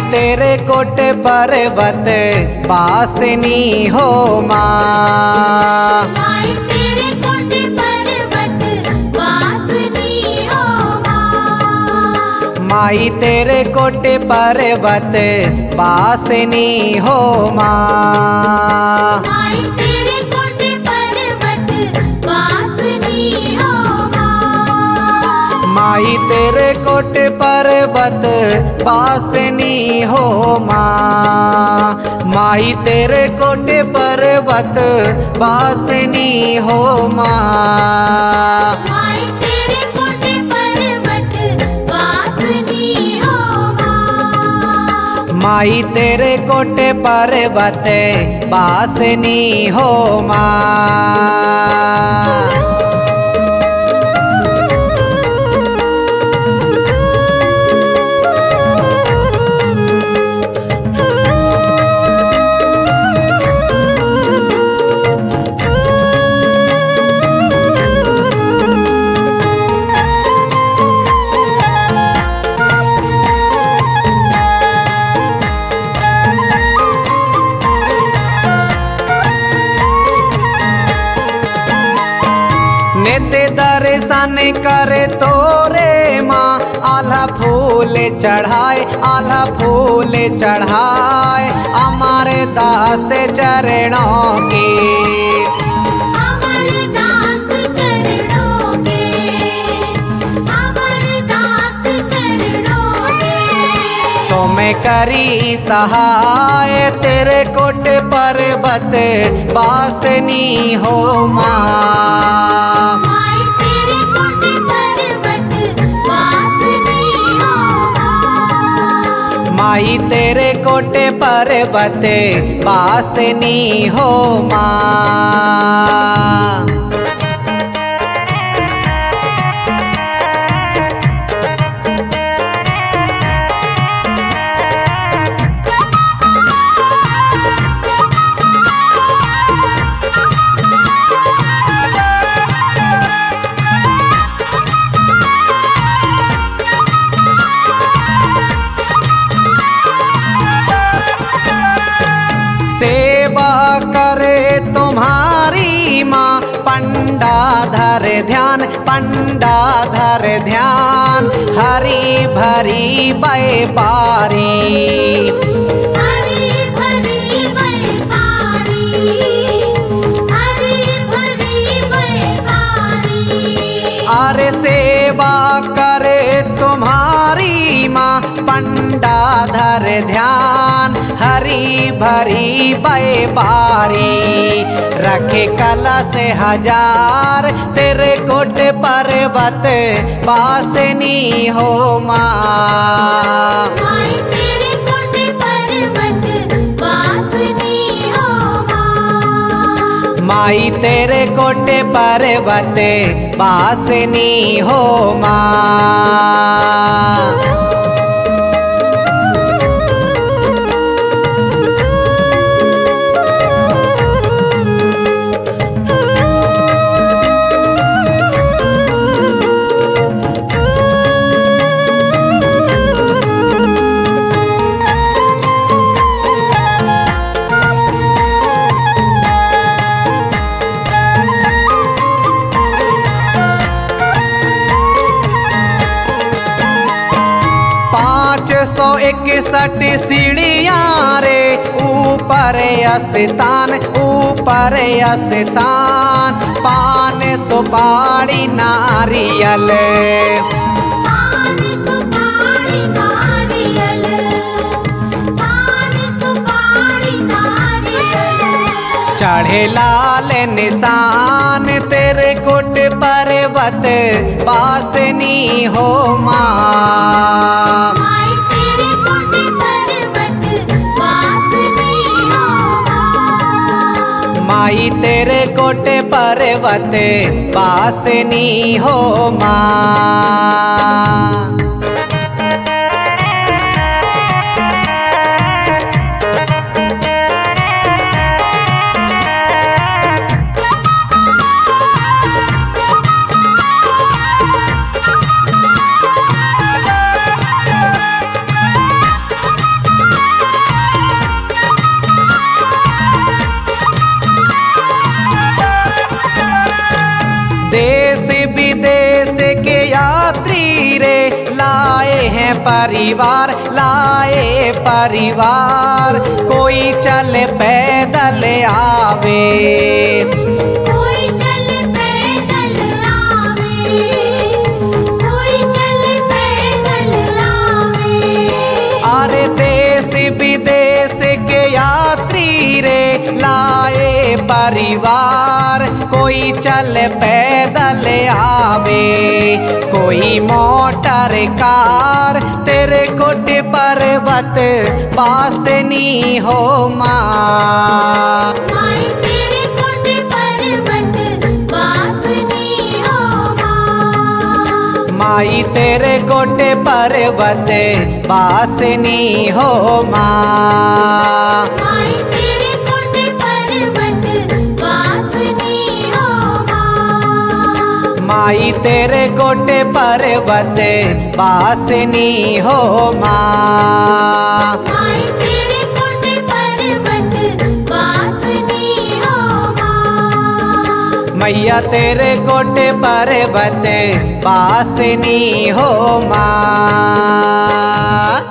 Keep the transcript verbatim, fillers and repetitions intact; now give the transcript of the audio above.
तेरे कोट पर्वत वासिनी हो माँ। माई तेरे कोट पर्वत वासिनी हो माँ। माई तेरे कोट पर्वत वासिनी हो माँ। माई तेरे कोट पर्वत वासिनी हो माँ। माई तेरे कोट पर्वत वासिनी हो माँ। माई तेरे कोट पर्वत वासिनी हो माँ। माई तेरे कोट पर्वत वासिनी हो माँ। माई तेरे कोट पर्वत वासिनी हो माँ। नित्य दर्शन करे तोरे माँ। आला फूल चढ़ाए आला फूल चढ़ाए हमारे दास चरणों के। अमरदास चरणों के। अमरदास चरणों के। तुम्हें करी सहाय तेरे कोट पर्वत वासिनी हो माँ। माई तेरे कोट पर्वत वासिनी हो माँ। माई तेरे कोट पर्वत वासिनी हो माँ। सेवा करे तुम्हारी माँ। पंडा धर ध्यान पंडा धर ध्यान हरी भरी व्यापारी। हरी भरी व्यापारी। हरी भरी व्यापारी। अरे सेवा करे तुम्हारी माँ। पंडा धर ध्यान हरी भरी व्यापारी। रखे कलश हजार तेरे कोट पर्वत वासिनी हो माँ। माई तेरे कोट पर्वत वासिनी हो माँ। माई तेरे कोट पर्वत वासिनी हो माँ। पाँच सौ इकसठ सीढ़ियाँ रे ऊपर स्थान ऊपर स्थान। पान सुपारी नारियल। पान सुपारी नारियल। पान सुपारी नारियल। चढ़े लाल निशान तेरे कोट पर्वत वासिनी हो माँ। माई तेरे कोट पर्वत वासिनी हो माँ। माई तेरे कोट पर्वत वासिनी हो माँ। परिवार लाए परिवार, कोई चल पैदल आवे, कोई चल पैदल आवे, कोई चल पैदल आवे। अरे देश विदेश के यात्री रे लाए परिवार, कोई चल पैदल आवे, कोई मोटर कार तेरे कोटे पर्वत पास नी हो माँ। माई तेरे कोटे पर्वत वासनी हो माँ। माई तेरे कोटे पर्वत वासनी हो माँ। माई तेरे कोटे पर्वत वासनी हो माँ। माई तेरे कोटे पर्वत वासनी हो माँ। माई तेरे कोटे पर्वत वासनी हो माँ। मैया तेरे कोटे पर्वत वासनी हो माँ।